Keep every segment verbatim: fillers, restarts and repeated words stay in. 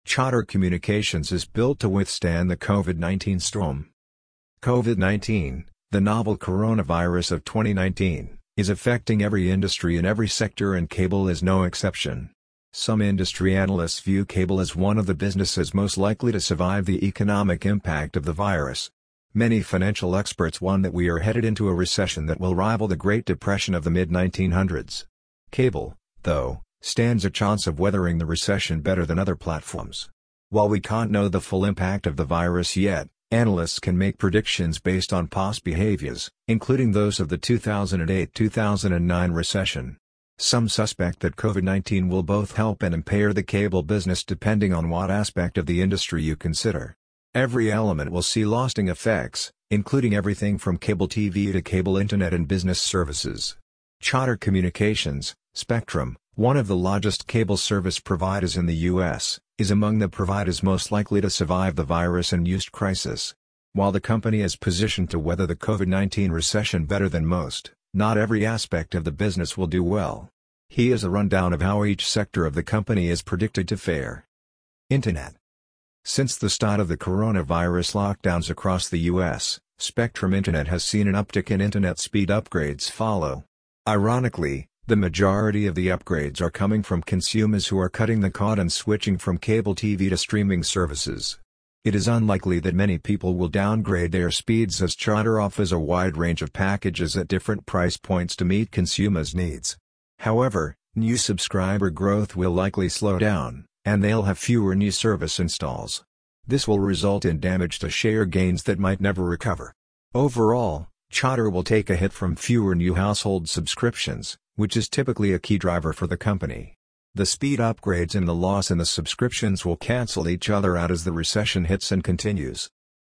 Charter Communications is built to withstand the COVID nineteen storm. COVID nineteen, the novel coronavirus of twenty nineteen, is affecting every industry in every sector, and cable is no exception. Some industry analysts view cable as one of the businesses most likely to survive the economic impact of the virus. Many financial experts warn that we are headed into a recession that will rival the Great Depression of the mid nineteen hundreds. Cable, though, stands a chance of weathering the recession better than other platforms. While we can't know the full impact of the virus yet, analysts can make predictions based on past behaviors, including those of the two thousand eight to two thousand nine recession. Some suspect that COVID nineteen will both help and impair the cable business depending on what aspect of the industry you consider. Every element will see lasting effects, including everything from cable T V to cable internet and business services. Charter Communications, Spectrum, one of the largest cable service providers in the U S, is among the providers most likely to survive the virus-induced crisis. While the company is positioned to weather the COVID nineteen recession better than most, not every aspect of the business will do well. Here's a rundown of how each sector of the company is predicted to fare. Internet. Since the start of the coronavirus lockdowns across the U S, Spectrum Internet has seen an uptick in internet speed upgrades follow. Ironically, the majority of the upgrades are coming from consumers who are cutting the cord and switching from cable T V to streaming services. It is unlikely that many people will downgrade their speeds, as Charter offers a wide range of packages at different price points to meet consumers' needs. However, new subscriber growth will likely slow down, and they'll have fewer new service installs. This will result in damage to share gains that might never recover. Overall, Charter will take a hit from fewer new household subscriptions, which is typically a key driver for the company. The speed upgrades and the loss in the subscriptions will cancel each other out as the recession hits and continues.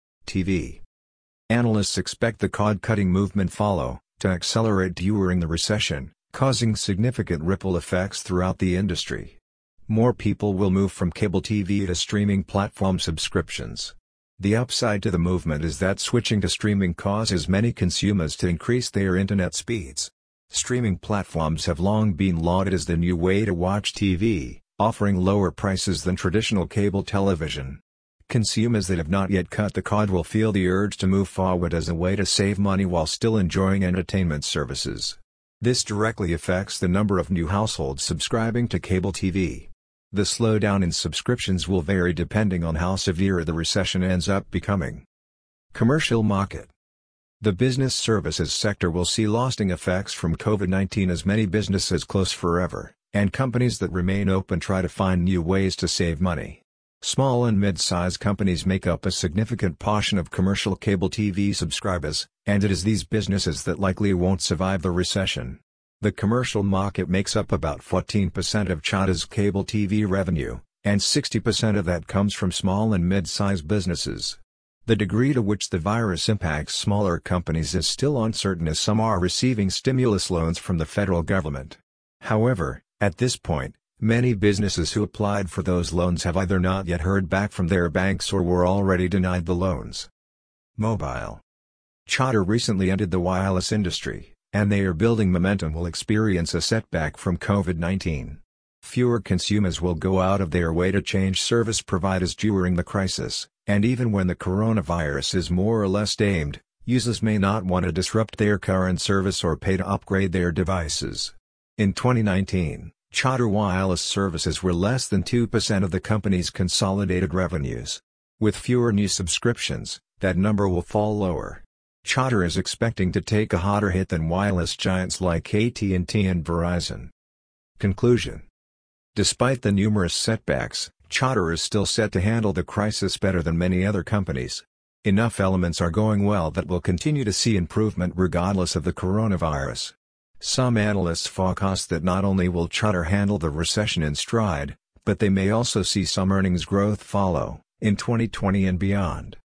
T V. Analysts expect the cord-cutting movement follow, to accelerate during the recession, causing significant ripple effects throughout the industry. More people will move from cable T V to streaming platform subscriptions. The upside to the movement is that switching to streaming causes many consumers to increase their internet speeds. Streaming platforms have long been lauded as the new way to watch T V, offering lower prices than traditional cable television. Consumers that have not yet cut the cord will feel the urge to move forward as a way to save money while still enjoying entertainment services. This directly affects the number of new households subscribing to cable T V. The slowdown in subscriptions will vary depending on how severe the recession ends up becoming. Commercial market. The business services sector will see lasting effects from COVID nineteen as many businesses close forever, and companies that remain open try to find new ways to save money. Small and mid-sized companies make up a significant portion of commercial cable T V subscribers, and it is these businesses that likely won't survive the recession. The commercial market makes up about fourteen percent of Charter's cable T V revenue, and sixty percent of that comes from small and mid-sized businesses. The degree to which the virus impacts smaller companies is still uncertain, as some are receiving stimulus loans from the federal government. However, at this point, many businesses who applied for those loans have either not yet heard back from their banks or were already denied the loans. Mobile. Charter recently entered the wireless industry, and their building momentum will experience a setback from COVID nineteen. Fewer consumers will go out of their way to change service providers during the crisis, and even when the coronavirus is more or less tamed, users may not want to disrupt their current service or pay to upgrade their devices. In twenty nineteen, Charter wireless services were less than two percent of the company's consolidated revenues. With fewer new subscriptions, that number will fall lower. Charter is expecting to take a harder hit than wireless giants like A T and T and Verizon. Conclusion. Despite the numerous setbacks, Charter is still set to handle the crisis better than many other companies. Enough elements are going well that we'll continue to see improvement regardless of the coronavirus. Some analysts forecast that not only will Charter handle the recession in stride, but they may also see some earnings growth follow, in twenty twenty and beyond.